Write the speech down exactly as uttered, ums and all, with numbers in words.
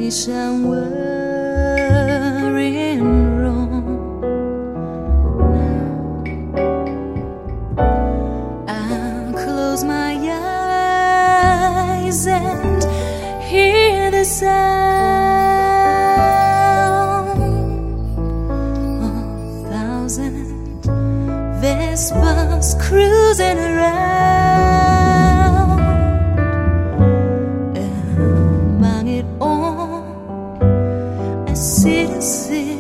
somewhere in Rome. Now I'll close my eyes and hear the sound of thousand Vespas cruising around. Among it all, I sit and sit